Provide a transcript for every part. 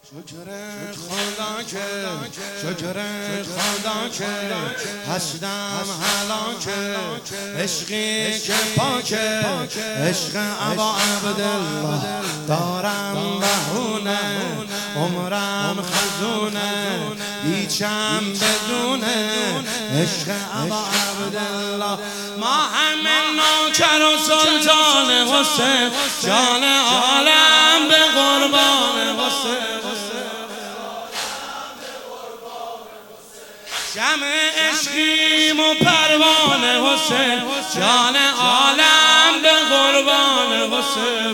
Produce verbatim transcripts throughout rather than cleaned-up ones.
شکر خدا که شکر خدا که هستم هلاکه عشقی که پاکه عشق ابا عبدالله دارم بهونه عمرم خزونه هیچم بدونه عشق ابا عبدالله ما همه نوکر و سلطان حسین جان عالم به قربان حسین شمع عشقیم و پروان حسین جان عالم به قربان حسین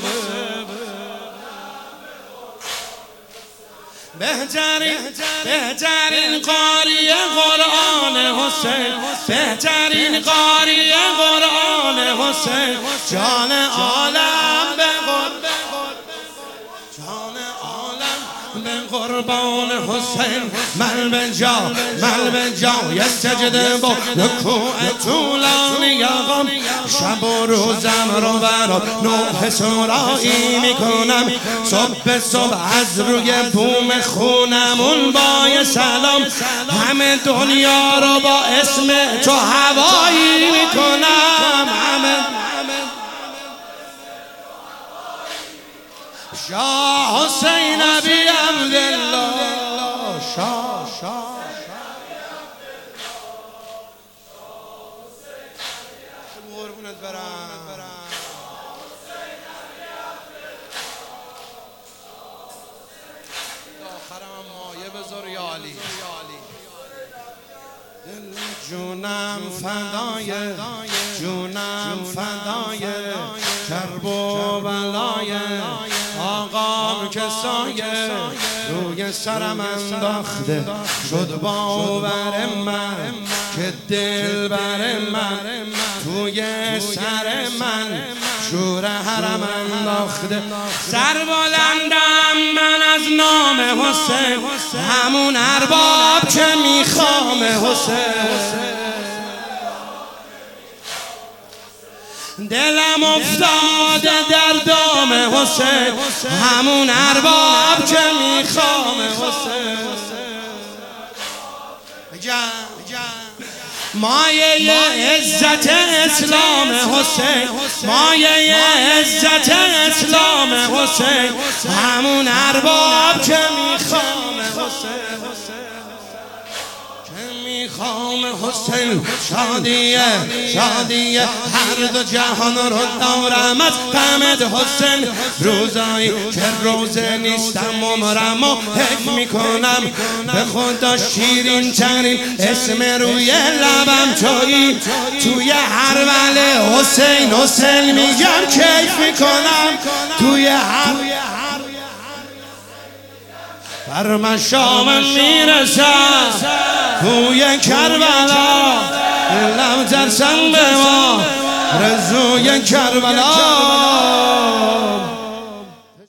بهترین بهترین قاری قرآن حسین بهترین قاری قرآن حسین جان عالم به قربان حسین من به جا من به جا یه سجده با رکوع طولانی آقام شب و روزم رو برات نوح سرایی میکنم صبح به صبح از روی بوم خونمون با یه سلام همه دنیا رو با اسم تو هوایی میکنم همه شاه حسین ابی عبدالله شاه شاه قربونت برم آخرم مایه بذار یا علی جونم فدای جونم فدای کرب و بلای آقام که سایه روی سرم انداخته شد باور من که دل بر من توی سر من شور حرم انداخته سر بلندم من از نام حسین همون ارباب که میخوام حسین دلم افتاده در دام حسین همون ارباب که میخوام حسین مایه عزت اسلام حسین مایه عزت اسلام حسین همون ارباب که میخوام حسین میخوام حسین شادیه شادیه هر دو جهان رو دارم از غمت حسین روزایی که روزه نیستم عمرم و حک میکنم به خدا شیرین ترین اسم روی لبم تویی توی هر وله حسین حسین میگم کیف میکنم توی هر بر شامم میرسم توی کربلا دلم ترسم به ما رزوی کربلا